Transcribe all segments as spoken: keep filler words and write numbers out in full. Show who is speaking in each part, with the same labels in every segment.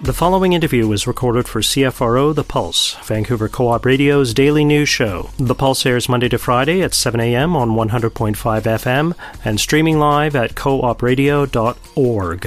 Speaker 1: The following interview was recorded for C F R O The Pulse, Vancouver Co-op Radio's daily news show. The Pulse airs Monday to Friday at seven a.m. on one hundred point five F M and streaming live at co op radio dot org.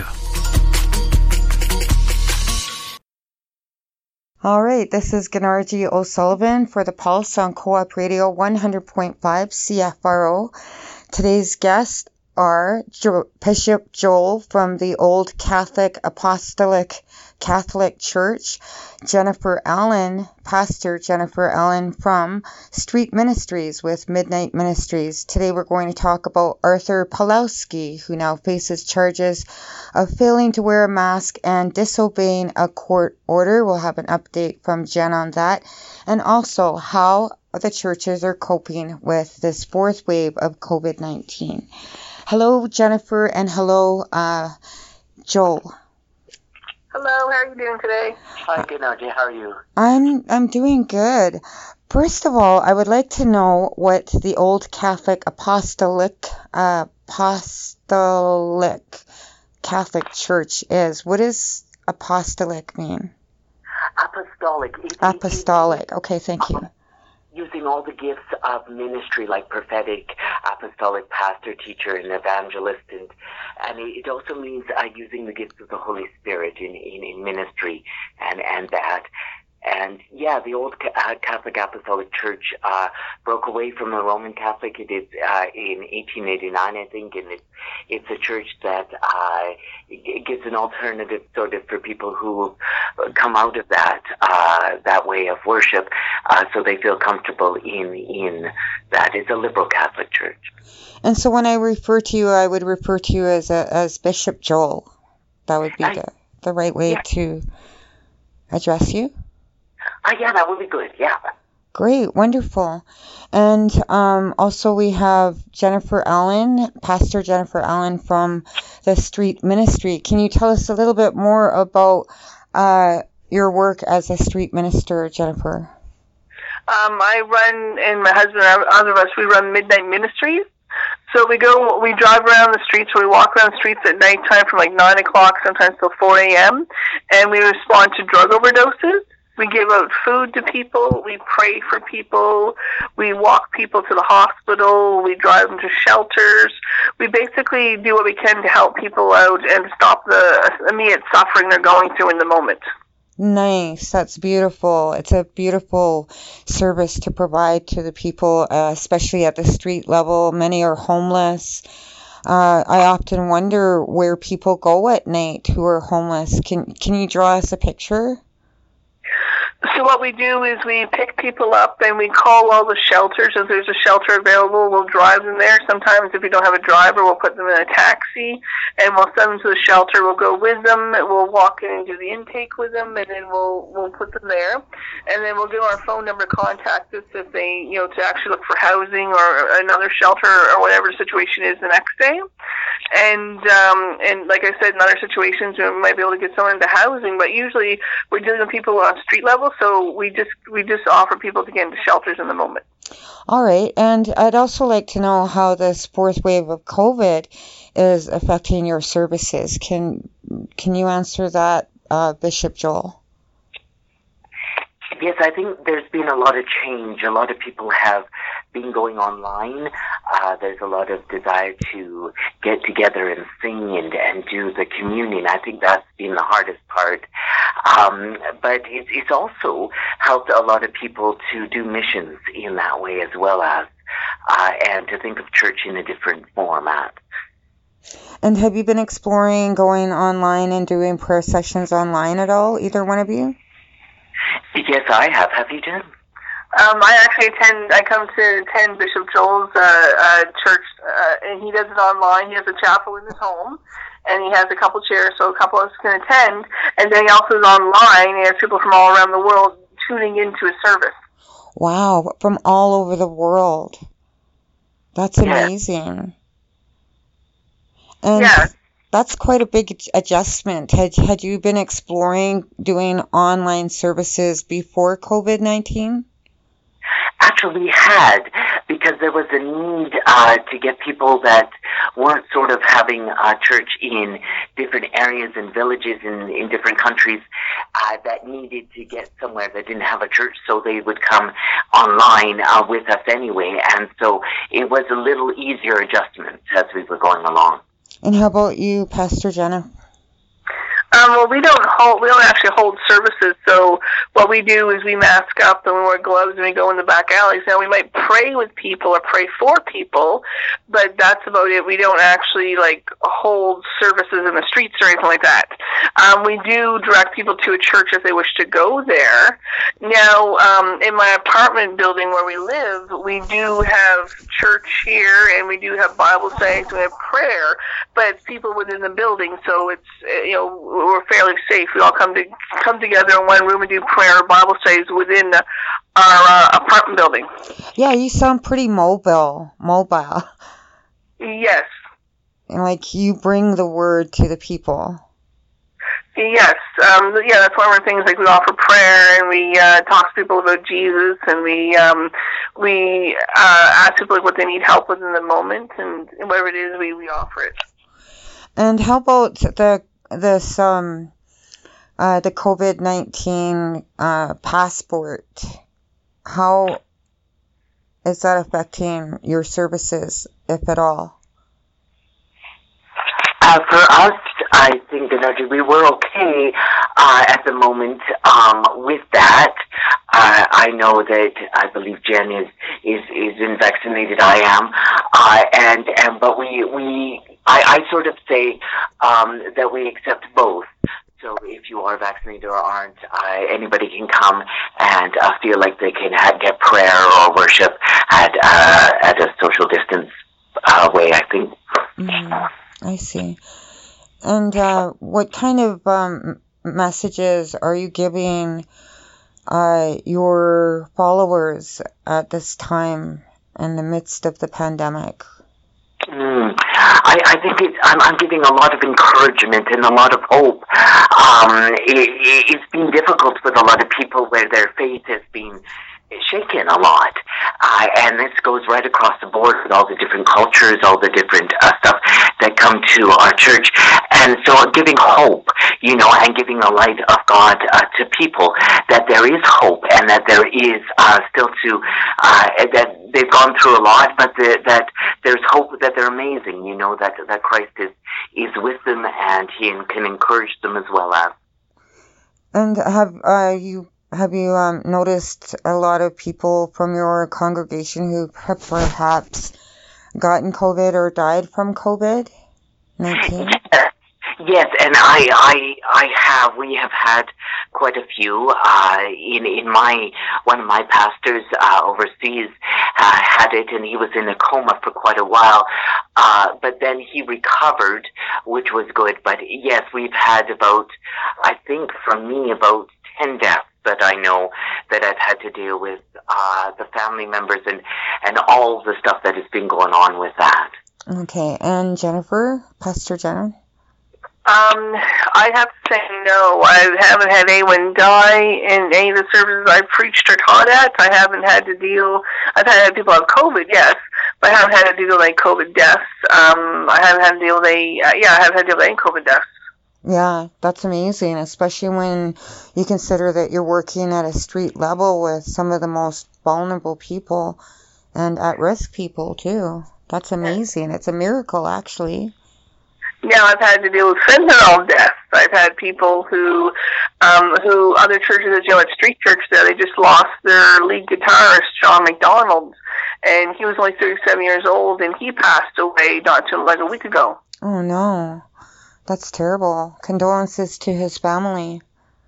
Speaker 2: All right, this is Gennady O'Sullivan for The Pulse on Co-op Radio one hundred point five C F R O. Today's guests are jo- Bishop Joel from the Old Catholic Apostolic Catholic Church, Jennifer Allen, Pastor Jennifer Allen from Street Ministries with Midnight Ministries. Today we're going to talk about Arthur Pawlowski, who now faces charges of failing to wear a mask and disobeying a court order. We'll have an update from Jen on that. And also how the churches are coping with this fourth wave of covid nineteen. Hello, Jennifer, and hello, uh, Joel.
Speaker 3: Hello, how are you doing today?
Speaker 4: Hi, Gennady. How are you?
Speaker 2: I'm I'm doing good. First of all, I would like to know what the Old Catholic Apostolic uh, Apostolic Catholic Church is. What does apostolic mean?
Speaker 4: Apostolic. It,
Speaker 2: Apostolic.
Speaker 4: It, it,
Speaker 2: okay, thank you.
Speaker 4: Using all the gifts of ministry, like prophetic, apostolic, pastor, teacher, and evangelist, and and it also means uh, using the gifts of the Holy Spirit in in, in ministry, and and that. And yeah, the Old Catholic Apostolic Church uh, broke away from the Roman Catholic. It is uh, in eighteen eighty-nine, I think, and it's it's a church that uh, it gives an alternative sort of for people who come out of that uh, that way of worship, uh, so they feel comfortable in in that. It's a liberal Catholic church.
Speaker 2: And so, when I refer to you, I would refer to you as a, as Bishop Joel. That would be I, the the right way yeah. to address you.
Speaker 4: Uh, yeah, that would be good, yeah.
Speaker 2: Great, wonderful. And um, also we have Jennifer Allen, Pastor Jennifer Allen from the Street Ministry. Can you tell us a little bit more about uh, your work as a street minister, Jennifer?
Speaker 3: Um, I run, and my husband and other of us, we run Midnight Ministries. So we go, we drive around the streets, or we walk around the streets at nighttime from like nine o'clock, sometimes till four a.m., and we respond to drug overdoses. We give out food to people, we pray for people, we walk people to the hospital, we drive them to shelters. We basically do what we can to help people out and stop the immediate suffering they're going through in the moment.
Speaker 2: Nice. That's beautiful. It's a beautiful service to provide to the people, uh, especially at the street level. Many are homeless. Uh, I often wonder where people go at night who are homeless. Can, can you draw us a picture?
Speaker 3: So what we do is we pick people up and we call all the shelters. If there's a shelter available, we'll drive them there. Sometimes if we don't have a driver, we'll put them in a taxi and we'll send them to the shelter. We'll go with them. We'll walk in and do the intake with them, and then we'll we'll put them there. And then we'll give our phone number, contact us if they, you know, to actually look for housing or another shelter or whatever the situation is the next day. And um, and like I said, in other situations, we might be able to get someone into housing, but usually we're dealing with people on street level. So we just we just offer people to get into shelters in the moment.
Speaker 2: All right, and I'd also like to know how this fourth wave of COVID is affecting your services. Can can you answer that, uh, Bishop Joel?
Speaker 4: Yes, I think there's been a lot of change. A lot of people have been going online. Uh, there's a lot of desire to get together and sing and, and do the communion. I think that's been the hardest part. Um, but it's, it's also helped a lot of people to do missions in that way as well as, uh, and to think of church in a different format.
Speaker 2: And have you been exploring going online and doing prayer sessions online at all, either one of you?
Speaker 4: Yes, I have. Have you, Jen?
Speaker 3: Um, I actually attend, I come to attend Bishop Joel's uh, uh, church, uh, and he does it online. He has a chapel in his home, and he has a couple chairs, so a couple of us can attend. And then he also is online. He has people from all around the world tuning into his service.
Speaker 2: Wow, from all over the world. That's amazing. And
Speaker 3: yeah.
Speaker 2: That's quite a big adjustment. Had had you been exploring doing online services before COVID nineteen?
Speaker 4: Actually, we had, because there was a need uh, to get people that weren't sort of having uh, church in different areas and villages in, in different countries uh, that needed to get somewhere that didn't have a church, so they would come online uh, with us anyway. And so it was a little easier adjustment as we were going along.
Speaker 2: And how about you, Pastor Jenna?
Speaker 3: Um, well, we don't hold, we don't actually hold services, so what we do is we mask up and we wear gloves and we go in the back alleys. Now, we might pray with people or pray for people, but that's about it. We don't actually, like, hold services in the streets or anything like that. Um, we do direct people to a church if they wish to go there. Now, um, in my apartment building where we live, we do have church here, and we do have Bible studies, we have prayer, but it's people within the building, so it's, you know, we're fairly safe. We all come to come together in one room and do prayer, Bible studies within the, our uh, apartment building.
Speaker 2: Yeah, you sound pretty mobile. Mobile.
Speaker 3: Yes.
Speaker 2: And like you bring the word to the people.
Speaker 3: Yes. Um, yeah, that's one of our things. Like we offer prayer and we uh, talk to people about Jesus, and we um, we uh, ask people what they need help with in the moment, and whatever it is, we, we offer it.
Speaker 2: And how about the this um uh the COVID nineteen uh passport? How is that affecting your services, if at all?
Speaker 4: Uh, for us, I think, Energy, we were okay uh, at the moment um, with that. Uh, I know that I believe Jen is is is in vaccinated. I am, uh, and and but we we I, I sort of say um, that we accept both. So if you are vaccinated or aren't, uh, anybody can come and uh, feel like they can have, get prayer or worship at uh, at a social distance uh, way, I think.
Speaker 2: Mm-hmm. I see. And uh, what kind of um, messages are you giving uh, your followers at this time in the midst of the pandemic?
Speaker 4: Mm. I, I think it's, I'm, I'm giving a lot of encouragement and a lot of hope. Um, it, it's been difficult with a lot of people where their faith has been shaken a lot. Uh, and this goes right across the board with all the different cultures, all the different uh, stuff that come to our church. And so giving hope, you know, and giving the light of God uh, to people, that there is hope and that there is uh, still to, uh, that they've gone through a lot, but the, that there's hope, that they're amazing, you know, that, that Christ is, is with them and He can encourage them as well as.
Speaker 2: And have uh, you Have you um, noticed a lot of people from your congregation who have perhaps gotten COVID or died from COVID nineteen?
Speaker 4: Yes, yes, and I, I, I have. We have had quite a few. Uh, in in my one of my pastors uh, overseas uh, had it, and he was in a coma for quite a while. Uh, but then he recovered, which was good. But yes, we've had about, I think, from me, about ten deaths that I know that I've had to deal with, uh, the family members and, and all the stuff that has been going on with that.
Speaker 2: Okay, and Jennifer, Pastor Jenna?
Speaker 3: Um, I have to say no. I haven't had anyone die in any of the services I've preached or taught at. I haven't had to deal, I've had people have COVID, yes, but I haven't had to deal with any COVID deaths. Um, I haven't had to deal with any, uh, yeah, I haven't had to deal with any COVID deaths.
Speaker 2: Yeah, that's amazing, especially when you consider that you're working at a street level with some of the most vulnerable people and at-risk people, too. That's amazing. It's a miracle, actually.
Speaker 3: Yeah, I've had to deal with fentanyl deaths. I've had people who, um, who other churches, you know, at Street Church there, they just lost their lead guitarist, John McDonald, and he was only thirty-seven years old, and he passed away not too, like a week ago.
Speaker 2: Oh, no. That's terrible. Condolences to his family.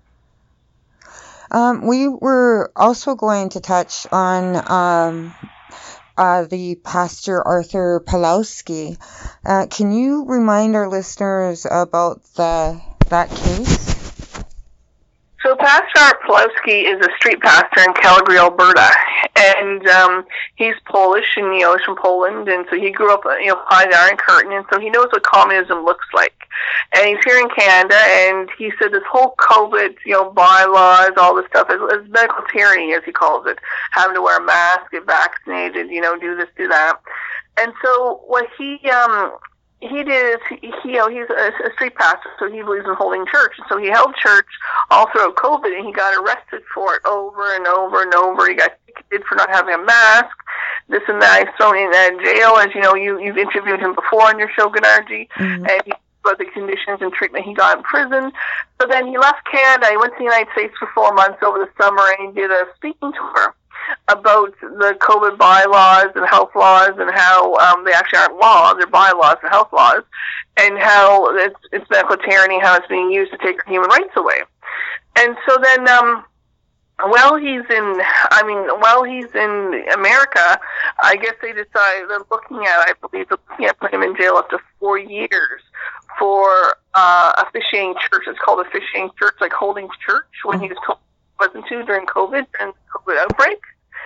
Speaker 2: Um, we were also going to touch on um, uh, the Pastor Arthur Pawlowski. Uh, can you remind our listeners about the that case?
Speaker 3: So Pastor Art Pawlowski is a street pastor in Calgary, Alberta, and um, he's Polish, and you know, he's from Poland, and so he grew up, you know, behind the Iron Curtain, and so he knows what communism looks like. And he's here in Canada, and he said this whole COVID, you know, bylaws, all this stuff is, is medical tyranny, as he calls it, having to wear a mask, get vaccinated, you know, do this, do that. And so what he um, he did is, he, he, you know, he's a, a street pastor, so he believes in holding church. And so he held church all throughout COVID, and he got arrested for it over and over and over. He got ticketed for not having a mask, this and that. He's thrown in uh, jail. As you know, you, you've interviewed him before on your show, Gennardji, mm-hmm. and he about the conditions and treatment he got in prison. So then he left Canada. He went to the United States for four months over the summer, and he did a speaking tour about the COVID bylaws and health laws, and how um, they actually aren't laws, they're bylaws and health laws, and how it's, it's medical tyranny, how it's being used to take human rights away. And so then, um, while he's in, I mean, while he's in America, I guess they decided they're looking at, I believe, they're looking at putting him in jail up to four years for uh, officiating church. It's called officiating church, like holding church, when he was told he wasn't to during COVID, during the COVID outbreak.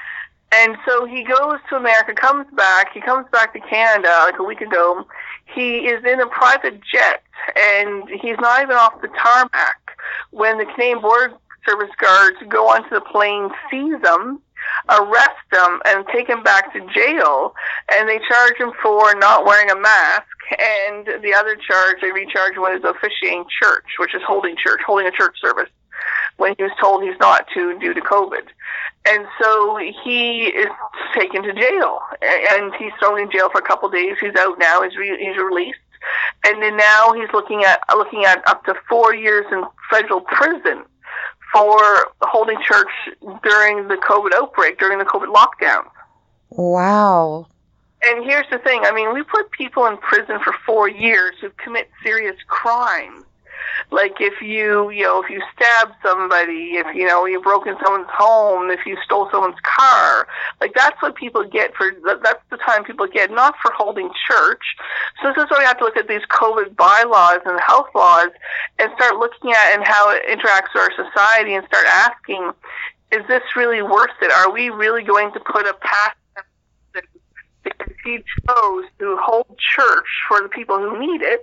Speaker 3: And so he goes to America, comes back, he comes back to Canada like a week ago. He is in a private jet, and he's not even off the tarmac when the Canadian Border Service guards go onto the plane, seize him, arrest him, and take him back to jail, and they charge him for not wearing a mask, and the other charge they recharge him with is officiating church, which is holding church, holding a church service, when he was told he's not to due to COVID. And so he is taken to jail, and he's thrown in jail for a couple of days. He's out now. He's re- he's released, and then now he's looking at looking at up to four years in federal prison for holding church during the COVID outbreak, during the COVID lockdown.
Speaker 2: Wow.
Speaker 3: And here's the thing. I mean, we put people in prison for four years who commit serious crimes. Like if you, you know, if you stab somebody, if, you know, you broke in someone's home, if you stole someone's car, like that's what people get for, that's the time people get, not for holding church. So this is why we have to look at these COVID bylaws and health laws and start looking at and how it interacts with our society, and start asking, is this really worth it? Are we really going to put a path because he chose to hold church for the people who need it?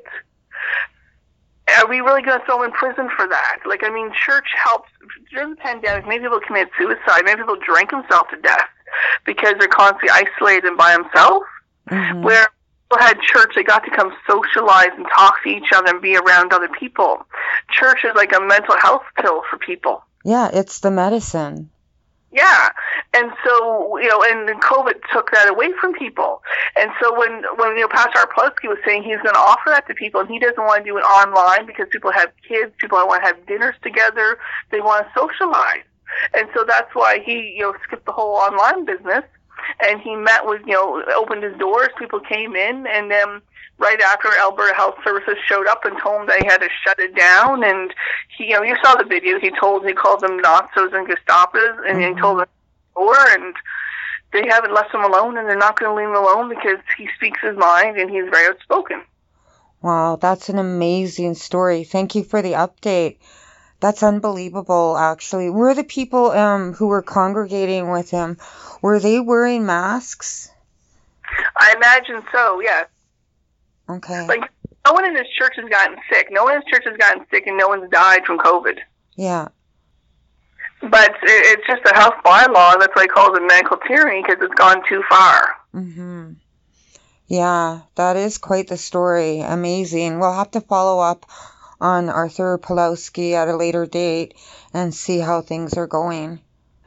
Speaker 3: Are we really going to throw him in prison for that? Like, I mean, church helps. During the pandemic, many people committed suicide. Many people drank themselves to death because they're constantly isolated and by themselves. Mm-hmm. Where people had church, they got to come socialize and talk to each other and be around other people. Church is like a mental health pill for people.
Speaker 2: Yeah, it's the medicine.
Speaker 3: Yeah, and so, you know, and COVID took that away from people. And so when, when you know, Pastor Art Pawlowski was saying he's going to offer that to people, and he doesn't want to do it online because people have kids, people want to have dinners together, they want to socialize. And so that's why he, you know, skipped the whole online business, and he met with, you know, opened his doors, people came in, and then right after Alberta Health Services showed up and told him they had to shut it down, and he, you know, you saw the video. He told, he called them Nazis and Gestapos, and mm-hmm. he told them, and they haven't left him alone, and they're not going to leave him alone because he speaks his mind and he's very outspoken.
Speaker 2: Wow, that's an amazing story. Thank you for the update. That's unbelievable, actually. Were the people um who were congregating with him, were they wearing masks?
Speaker 3: I imagine so, yes.
Speaker 2: Okay.
Speaker 3: Like, no one in his church has gotten sick. No one in his church has gotten sick, and no one's died from COVID.
Speaker 2: Yeah.
Speaker 3: But it's just a health bylaw. That's why he calls it medical tyranny, because it's gone too far.
Speaker 2: Mm-hmm. Yeah, that is quite the story. Amazing. We'll have to follow up on Arthur Pawlowski at a later date and see how things are going.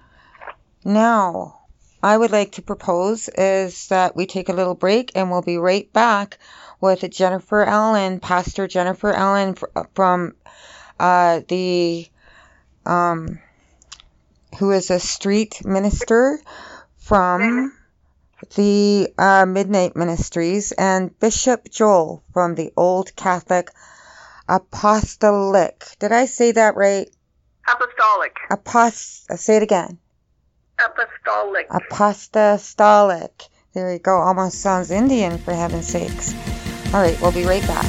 Speaker 2: Now, I would like to propose is that we take a little break, and we'll be right back with Jennifer Allen, Pastor Jennifer Allen from uh, the, um, who is a street minister from the uh, Midnight Ministries, and Bishop Joel from the Old Catholic Apostolic. Did I say that right?
Speaker 3: Apostolic.
Speaker 2: Apost. Say it again.
Speaker 3: Apostolic.
Speaker 2: Apostolic. There you go. Almost sounds Indian, for heaven's sakes. All right, we'll be right back.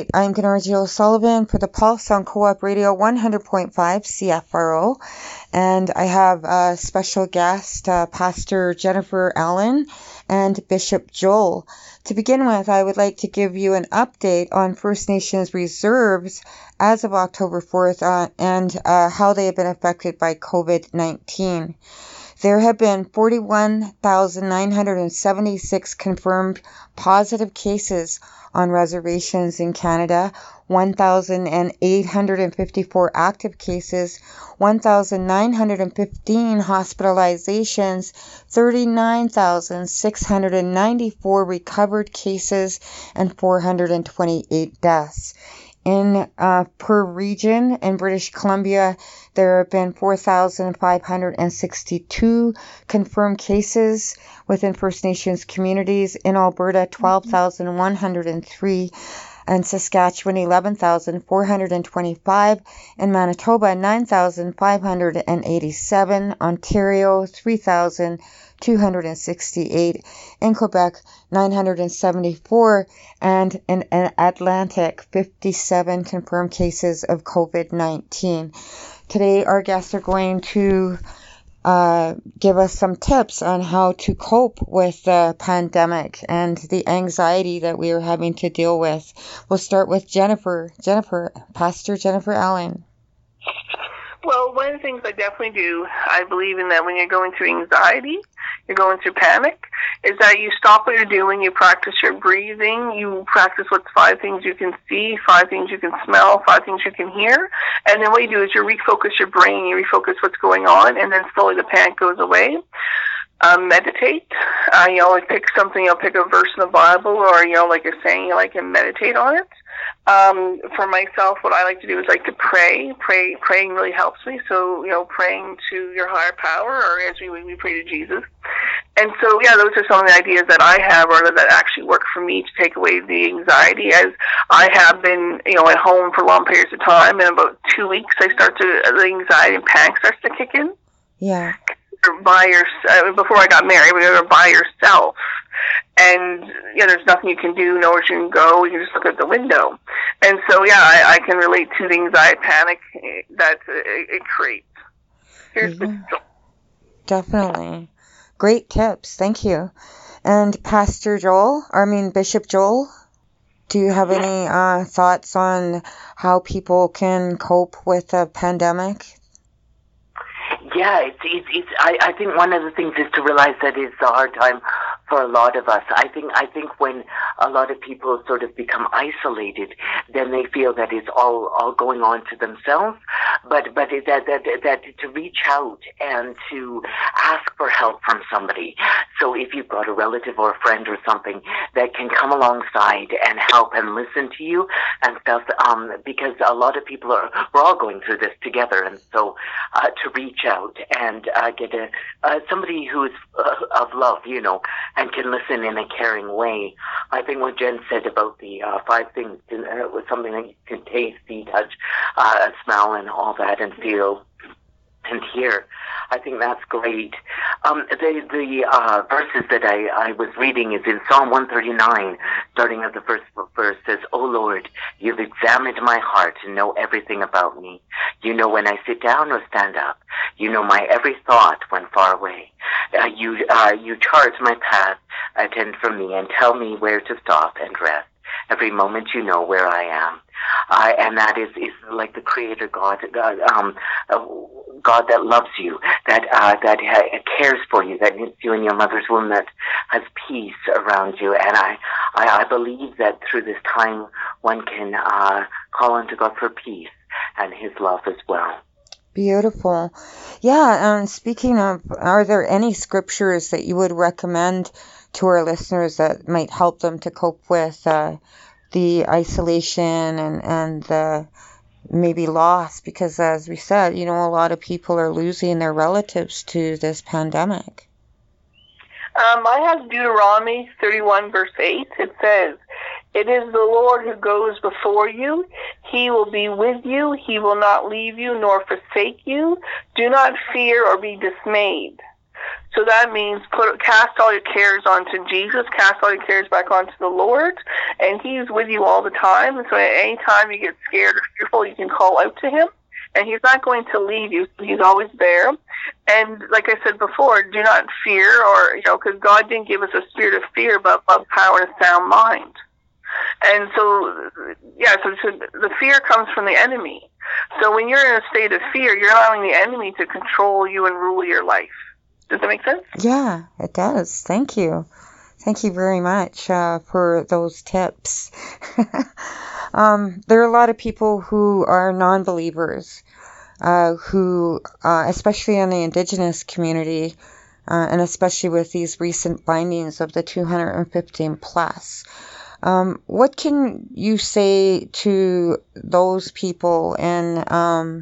Speaker 2: I'm Gennardie O'Sullivan for the Pulse on Co-op Radio one hundred point five C F R O, and I have a special guest, uh, Pastor Jennifer Allen and Bishop Joel. To begin with, I would like to give you an update on First Nations reserves as of October fourth uh, and uh, how they have been affected by COVID nineteen. There have been forty-one thousand nine hundred seventy-six confirmed positive cases on reservations in Canada, one thousand eight hundred fifty-four active cases, one thousand nine hundred fifteen hospitalizations, thirty-nine thousand six hundred ninety-four recovered cases, and four hundred twenty-eight deaths. In uh, per region, in British Columbia, there have been four thousand five hundred sixty-two confirmed cases within First Nations communities. In Alberta, twelve thousand one hundred three. In Saskatchewan, eleven thousand four hundred twenty-five. In Manitoba, nine thousand five hundred eighty-seven. Ontario, three thousand two hundred sixty-eight. In Quebec, nine hundred seventy-four. And in Atlantic, fifty-seven confirmed cases of COVID nineteen. Today, our guests are going to uh, give us some tips on how to cope with the pandemic and the anxiety that we are having to deal with. We'll start with Jennifer. Jennifer, Pastor Jennifer Allen.
Speaker 3: Well, one of the things I definitely do, I believe in that when you're going through anxiety, you're going through panic, is that you stop what you're doing, you practice your breathing, you practice what's five things you can see, five things you can smell, five things you can hear, and then what you do is you refocus your brain, you refocus what's going on, and then slowly the panic goes away. Um, meditate. Uh, you know, like pick something, you know, pick a verse in the Bible, or, you know, like you're saying, you like, and meditate on it. Um, for myself, what I like to do is like to pray. Pray, praying really helps me. So, you know, praying to your higher power, or as we, we pray to Jesus. And so, yeah, those are some of the ideas that I have, or that actually work for me to take away the anxiety, as I have been, you know, at home for long periods of time. And about two weeks, I start to, the anxiety and panic starts to kick in.
Speaker 2: Yeah.
Speaker 3: By your, uh, before I got married, we were by yourself, and yeah, there's nothing you can do, nowhere you can go. You can just look at the window, and so yeah, I, I can relate to the anxiety, panic that uh, it creates. Here's
Speaker 2: yeah.
Speaker 3: the
Speaker 2: Definitely, great tips. Thank you. And Pastor Joel, I mean Bishop Joel, do you have any uh, thoughts on how people can cope with a pandemic?
Speaker 4: Yeah, it's, it's, it's, I, I think one of the things is to realize that it's a hard time for a lot of us. I think, I think when a lot of people sort of become isolated, then they feel that it's all, all going on to themselves. But, but it, that, that, that to reach out and to ask for help from somebody. So if you've got a relative or a friend or something that can come alongside and help and listen to you and stuff, um, because a lot of people are, we're all going through this together. And so, uh, to reach out and, uh, get a, uh, somebody who is uh, of love, you know, and can listen in a caring way. I think what Jen said about the uh, five things uh, was something that you can taste, see, touch, uh, smell, and all that, and feel and hear. I think that's great. Um, the the uh, verses that I, I was reading is in Psalm one thirty-nine, starting at the first verse, says, "O Lord, you've examined my heart and know everything about me. You know when I sit down or stand up. You know my every thought when far away. Uh, you uh, you chart my path, attend for me, and tell me where to stop and rest. Every moment you know where I am." Uh, and that is, is like the Creator God, God, um, uh, God that loves you, that uh, that uh, cares for you, that knits you in your mother's womb, that has peace around you. And I, I, I believe that through this time, one can uh, call unto God for peace and His love as well.
Speaker 2: Beautiful. Yeah, and speaking of, are there any scriptures that you would recommend to our listeners that might help them to cope with uh, the isolation and, and the maybe loss? Because as we said, you know, a lot of people are losing their relatives to this pandemic.
Speaker 3: Um, I have Deuteronomy thirty-one, verse eight. It says, "It is the Lord who goes before you. He will be with you. He will not leave you nor forsake you. Do not fear or be dismayed." So that means put cast all your cares onto Jesus, cast all your cares back onto the Lord, and He's with you all the time. And so at any time you get scared or fearful, you can call out to Him, and He's not going to leave you. He's always there. And like I said before, do not fear, or, you know, because God didn't give us a spirit of fear, but of power and a sound mind. And so, yeah, so, so the fear comes from the enemy. So when you're in a state of fear, you're allowing the enemy to control you and rule your life. Does that make sense?
Speaker 2: Yeah, it does. Thank you. Thank you very much uh, for those tips. um, there are a lot of people who are non-believers, uh, who, uh, especially in the Indigenous community, uh, and especially with these recent findings of the two hundred fifteen plus. Um, what can you say to those people and... Um,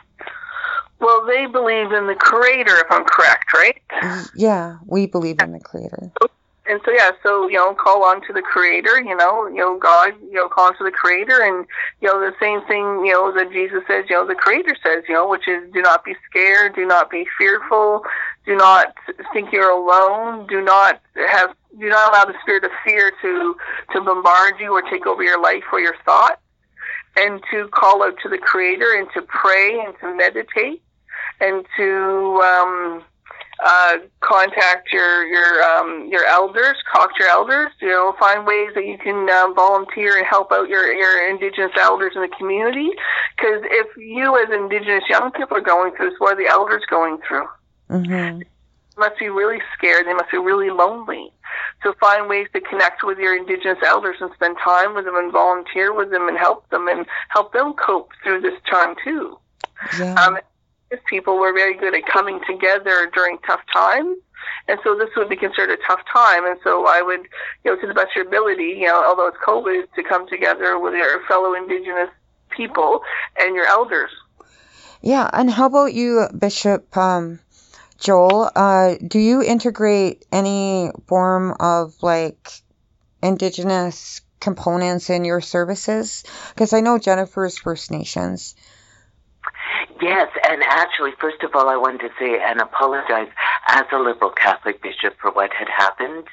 Speaker 3: Well, they believe in the Creator, if I'm correct, right?
Speaker 2: Yeah, we believe in the Creator.
Speaker 3: And so, yeah, so, you know, call on to the Creator, you know, you know, God, you know, call on to the Creator, and, you know, the same thing, you know, that Jesus says, you know, the Creator says, you know, which is do not be scared, do not be fearful, do not think you're alone, do not have, do not allow the spirit of fear to, to bombard you or take over your life or your thoughts, and to call out to the Creator and to pray and to meditate, and to um, uh, contact your your um, your elders, talk to your elders. You know, find ways that you can uh, volunteer and help out your your Indigenous elders in the community. Because if you, as Indigenous young people, are going through this, what are the elders going through?
Speaker 2: Mm-hmm.
Speaker 3: They must be really scared. They must be really lonely. So find ways to connect with your Indigenous elders and spend time with them and volunteer with them and help them and help them cope through this time too.
Speaker 2: Yeah.
Speaker 3: Um, people were very good at coming together during tough times, and so this would be considered a tough time. And so I would, you know, to the best of your ability, you know, although it's COVID, to come together with your fellow Indigenous people and your elders.
Speaker 2: Yeah, and how about you, Bishop um, Joel? Uh, do you integrate any form of like Indigenous components in your services? Because I know Jennifer's First Nations.
Speaker 4: Yes, and actually, first of all, I wanted to say and apologize as a liberal Catholic bishop for what had happened.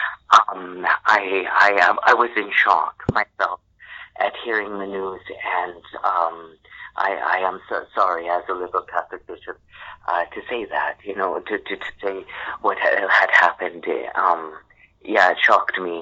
Speaker 4: Um, I, I, um, I was in shock myself at hearing the news, and um, I, I am so sorry as a liberal Catholic bishop uh, to say that, you know, to, to, to say what had, had happened. Um, yeah, it shocked me.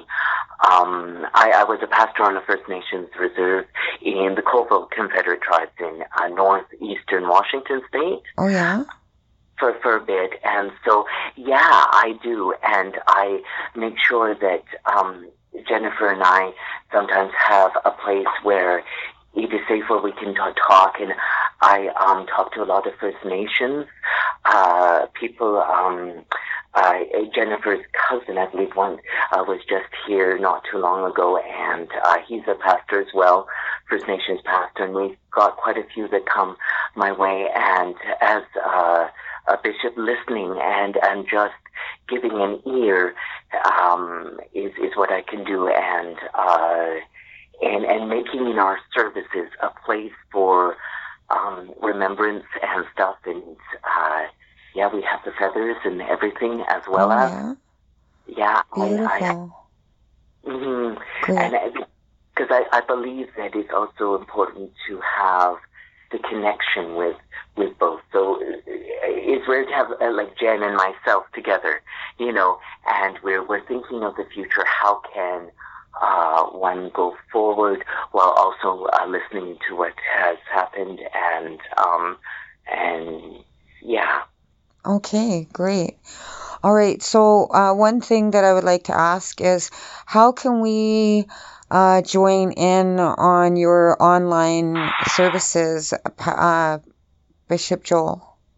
Speaker 4: Um, I, I was a pastor on a First Nations reserve in the Colville Confederate Tribes in uh, northeastern Washington state.
Speaker 2: Oh, yeah?
Speaker 4: For, for a bit. And so, yeah, I do. And I make sure that um, Jennifer and I sometimes have a place where it is safe where we can t- talk. And I um, talk to a lot of First Nations uh, people. Um, Uh, Jennifer's cousin, I believe, one uh, was just here not too long ago, and uh, he's a pastor as well, First Nations pastor, and we've got quite a few that come my way. And as uh, a bishop, listening and and just giving an ear um, is is what I can do, and uh, and and making in our services a place for um, remembrance and stuff, and. Uh, Yeah, we have the feathers and everything as well
Speaker 2: oh,
Speaker 4: as.
Speaker 2: Yeah.
Speaker 4: Yeah.
Speaker 2: Beautiful.
Speaker 4: I, I, mm-hmm.
Speaker 2: Great.
Speaker 4: And because I, I believe that it's also important to have the connection with with both. So it's rare to have uh, like Jen and myself together, you know, and we're we're thinking of the future. How can uh, one go forward while also uh, listening to what has happened and um and yeah.
Speaker 2: Okay, great. All right, so uh, one thing that I would like to ask is how can we uh, join in on your online services, uh, Bishop Joel?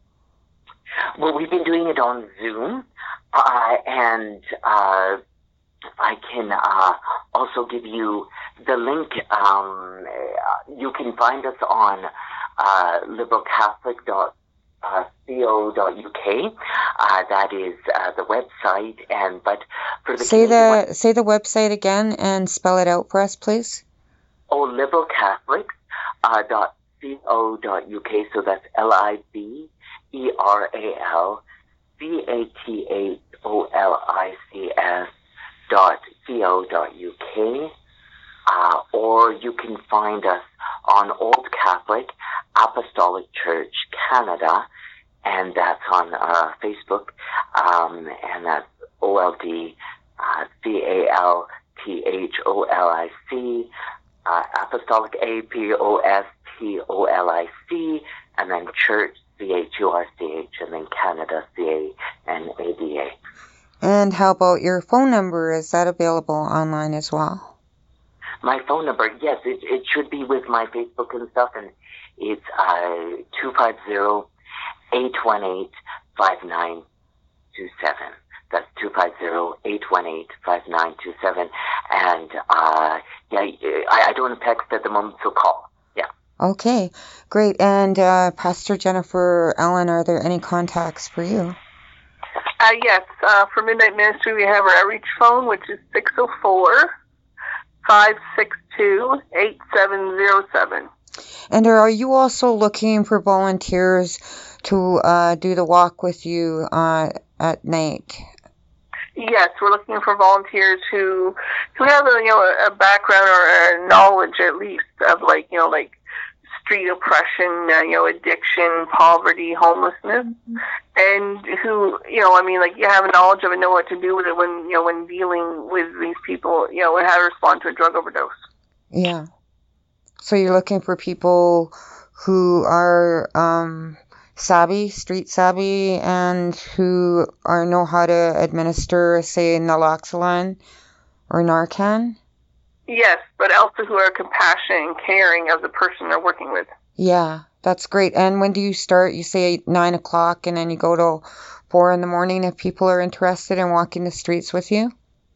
Speaker 4: Well, we've been doing it on Zoom, uh, and uh, I can uh, also give you the link. Um, you can find us on uh, liberal catholic dot Uh, co dot uk. Uh, that is uh, the website, and but for the
Speaker 2: say
Speaker 4: Canadian
Speaker 2: the
Speaker 4: one,
Speaker 2: say the website again and spell it out for us, please.
Speaker 4: Oh, liberal catholic dot co dot uk. So that's L I B E R A L V A T H O L I C S dot C O dot U K, uh, or you can find us on Old Catholic Apostolic Church Canada, and that's on uh, Facebook, um, and that's O L D uh, C A L T H O L I C, uh, Apostolic A P O S T O L I C, and then Church C H U R C H, and then Canada C A N A D A.
Speaker 2: And how about your phone number? Is that available online as well?
Speaker 4: My phone number, yes, it it should be with my Facebook and stuff, and it's uh two five zero, eight one eight, five nine two seven. That's two five zero, eight one eight, five nine two seven. And uh yeah, I, I don't have text at the moment, so call. Yeah.
Speaker 2: Okay, great. And uh, Pastor Jennifer Allen, are there any contacts for you?
Speaker 3: Uh, yes, uh, for Midnight Ministry, we have our outreach phone, which is six oh four, five six two, eight seven zero seven.
Speaker 2: And are you also looking for volunteers to uh, do the walk with you uh, at night?
Speaker 3: Yes, we're looking for volunteers who who have a, you know, a background or a knowledge at least of, like, you know, like street oppression, uh, you know, addiction, poverty, homelessness, and who, you know, I mean, like, you have a knowledge of it, know what to do with it when, you know, when dealing with these people, you know, and how to respond to a drug overdose.
Speaker 2: Yeah. So you're looking for people who are um, savvy, street savvy, and who are know how to administer, say, naloxone or Narcan?
Speaker 3: Yes, but also who are compassionate and caring of the person they're working with.
Speaker 2: Yeah, that's great. And when do you start? You say nine o'clock, and then you go till four in the morning if people are interested in walking the streets with you?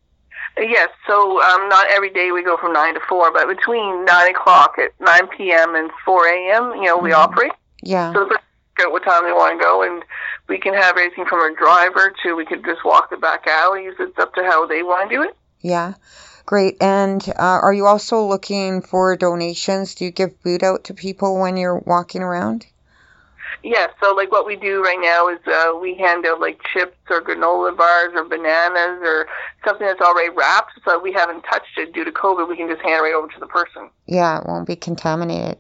Speaker 3: Yes, so um, not every day we go from nine to four, but between nine o'clock at nine p.m. and four a.m., you know, we mm-hmm. operate.
Speaker 2: Yeah.
Speaker 3: So the person can get what time they want to go, and we can have anything from a driver to we could just walk the back alleys. It's up to how they want to do it.
Speaker 2: Yeah. Great. And uh, are you also looking for donations? Do you give food out to people when you're walking around?
Speaker 3: Yes. So, like, what we do right now is uh, we hand out, like, chips or granola bars or bananas or something that's already wrapped, so we haven't touched it due to COVID. We can just hand it right over to the person.
Speaker 2: Yeah, it won't be contaminated.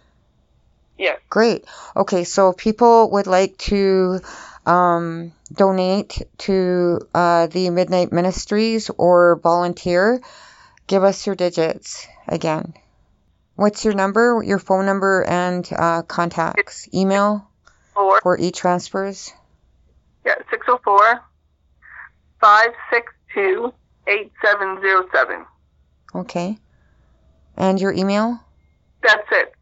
Speaker 3: Yeah.
Speaker 2: Great. Okay, so if people would like to um, donate to uh, the Midnight Ministries or volunteer, give us your digits again. What's your number, your phone number, and uh, contacts? Email
Speaker 3: four.
Speaker 2: For e-transfers?
Speaker 3: Yeah, six oh four, five six two, eight seven zero seven.
Speaker 2: Okay. And your email?
Speaker 3: That's it.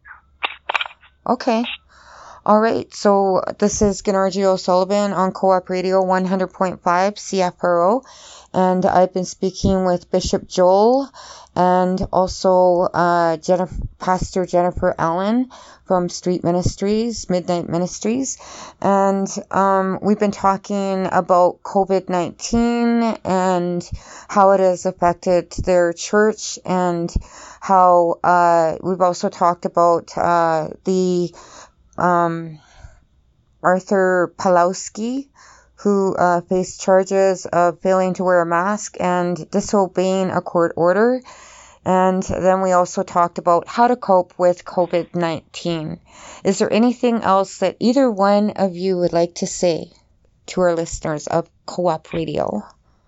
Speaker 2: Okay. All right. So this is Gennady O'Sullivan on Co-op Radio one hundred point five C F R O. And I've been speaking with Bishop Joel and also uh, Jennifer, Pastor Jennifer Allen from Street Ministries, Midnight Ministries. And um, we've been talking about COVID nineteen and how it has affected their church, and how uh, we've also talked about uh, the um, Arthur Pawlowski, who uh, faced charges of failing to wear a mask and disobeying a court order. And then we also talked about how to cope with COVID nineteen. Is there anything else that either one of you would like to say to our listeners of Co-op Radio?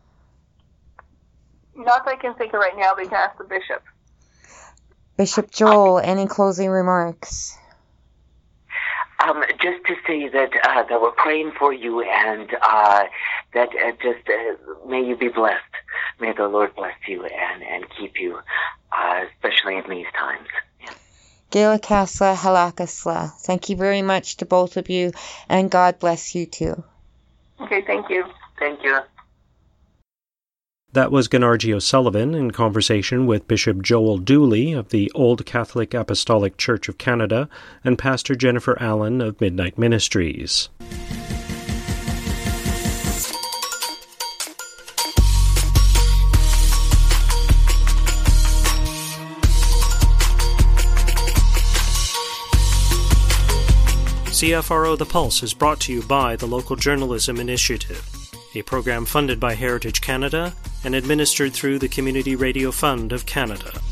Speaker 3: Not that I can think of right now, but you can ask the bishop.
Speaker 2: Bishop Joel, any closing remarks?
Speaker 4: Um, just to say that uh, that we're praying for you, and uh, that uh, just uh, may you be blessed. May the Lord bless you and, and keep you, uh, especially in these times. Yeah.
Speaker 2: Gailakasla Halakasla. Thank you very much to both of you, and God bless you too.
Speaker 3: Okay, thank you.
Speaker 4: Thank you.
Speaker 1: That was Gennady O'Sullivan in conversation with Bishop Joel Dooley of the Old Catholic Apostolic Church of Canada and Pastor Jennifer Allen of Midnight Ministries. C F R O The Pulse is brought to you by the Local Journalism Initiative, a program funded by Heritage Canada and administered through the Community Radio Fund of Canada.